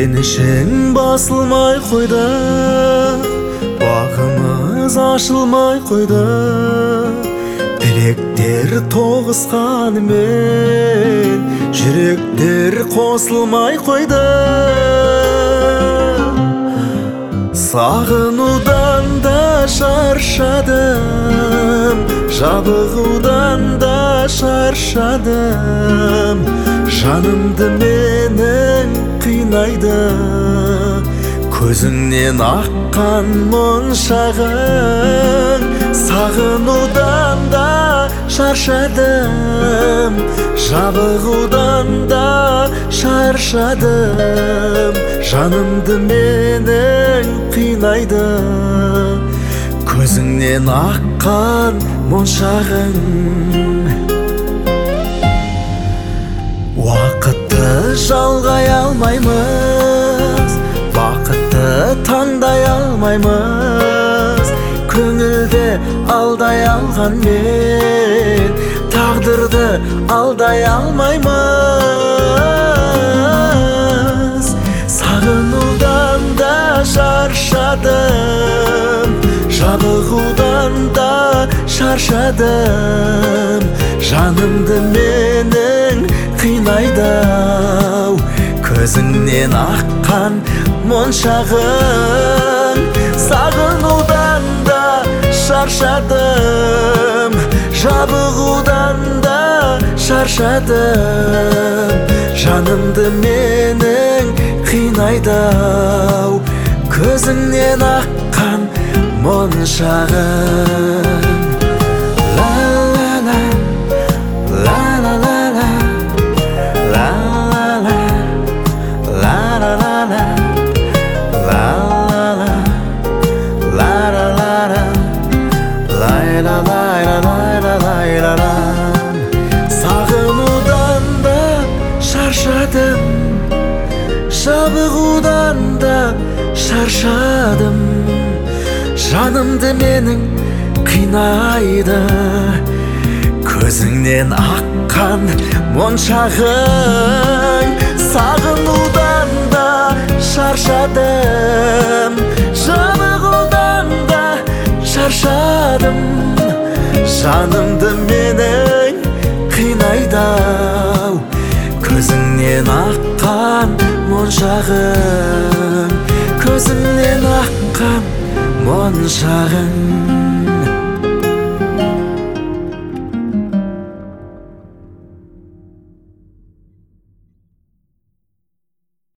Енішең басылмай қойды, бағымыз ашылмай қойды. Тілектер тоғысқанымен жүректер қосылмай қойды. Сағынудан да шаршадым, жабығудан да шаршадым. Жанымды менің қинайды көзіңнен аққан моншағың. Сағынудан да шаршадым, жабығудан да шаршадым. Жанымды менің қинайды көзіңнен аққан моншағың. Уақытты жалғай алмаймыз, бақытты таңдай алмаймыз. Көңілді алдай алғанмен тағдырды алдай алмаймыз. Сағынудан да шаршадым, жабығудан да шаршадым. Жанымды менің қинайды көзіңнен аққан моншағың. Сағынудан да шаршадым, жабығудан да шаршадым. Жанымды менің қинайды көзіңнен аққан моншағың. Сағынудан да шаршадым, жабығудан да шаршадым. Жанымды менің қинайды көзіңнен аққан моншағың. Сағынудан да шаршадым, жабығудан да шаршадым. Жанымды менің қинайды көзіңнен аққан моншағың. Көзіңнен аққан моншағың.